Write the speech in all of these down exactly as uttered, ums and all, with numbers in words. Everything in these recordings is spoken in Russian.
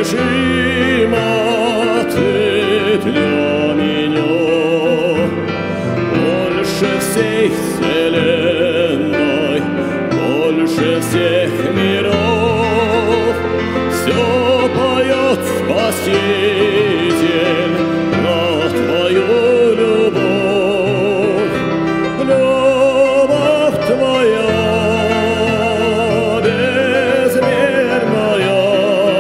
недостижима ты для меня, больше всей вселенной, больше всех миров. Все поет Спаситель про твою любовь, любовь твоя безмерная.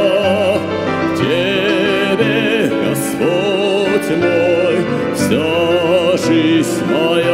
Тебе, Господь мой, вся жизнь моя.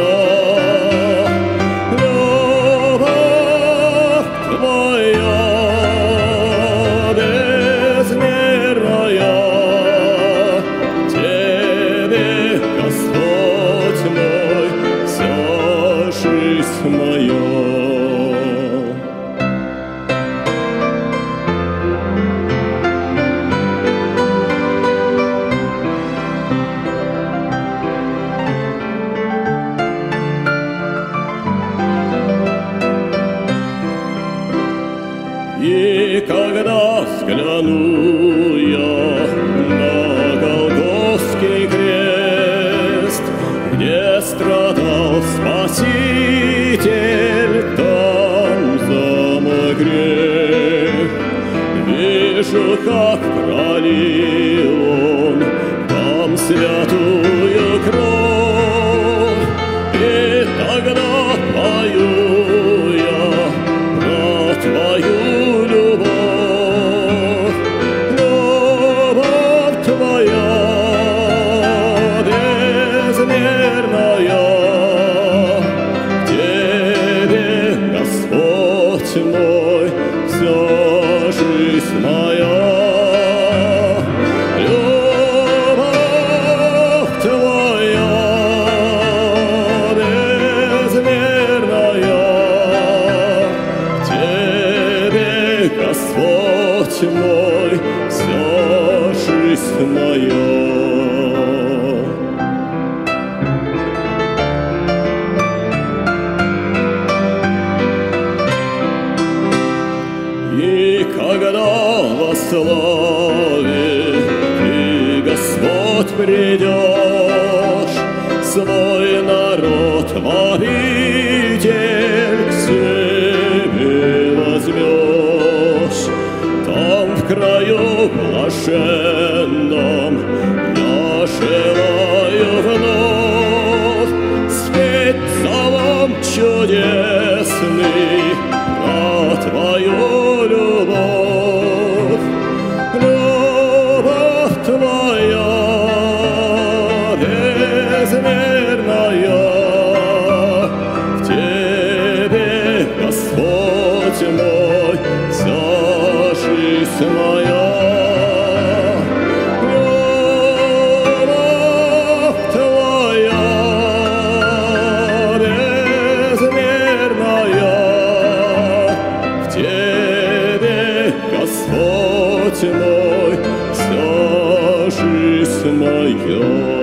И когда взгляну я на Голгофский крест, где страдал Спаситель там за мой грех, вижу, как пролил Он там святую кровь, и тогда пою я про твою мой, вся жизнь моя. Любовь твоя безмерная, тебе, Господь мой, вся жизнь моя. И когда во славе ты, Господь, придешь, свой народ в обитель к себе возьмешь, там в краю блаженном я желаю вновь спеть псалом чудесный про твою любовь, любовь твоя безмерная. В тебе, Господь мой, вся жизнь моя. Любовь твоя безмерная, в тебе, Господь мой, вся жизнь моя.